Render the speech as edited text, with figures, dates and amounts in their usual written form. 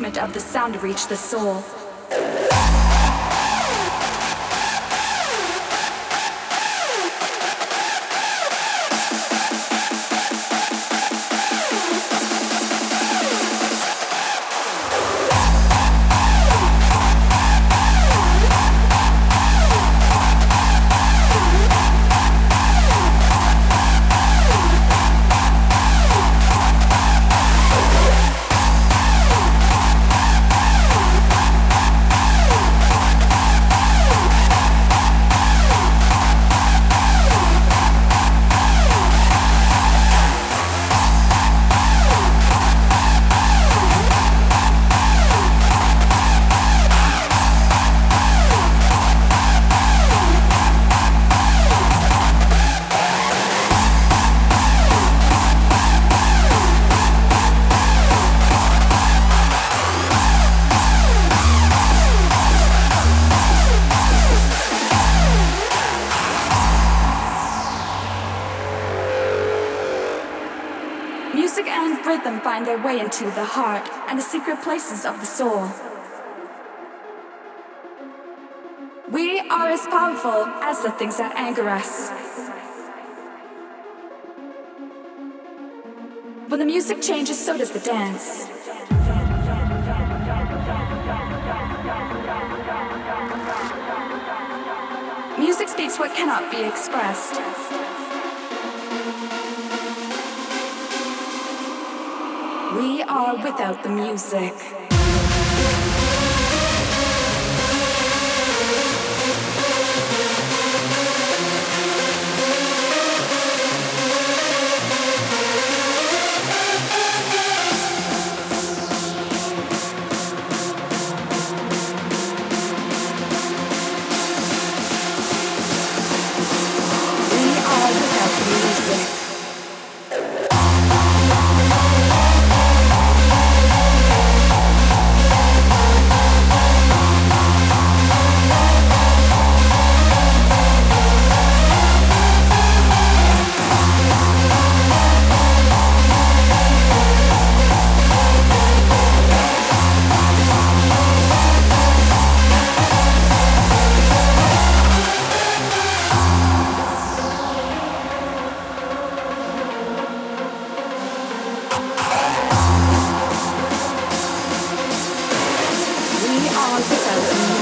movement of the sound to reach the soul. Music and rhythm find their way into the heart and the secret places of the soul. We are as powerful as the things that anger us. When the music changes, so does the dance. Music speaks what cannot be expressed. We are without the music. We are without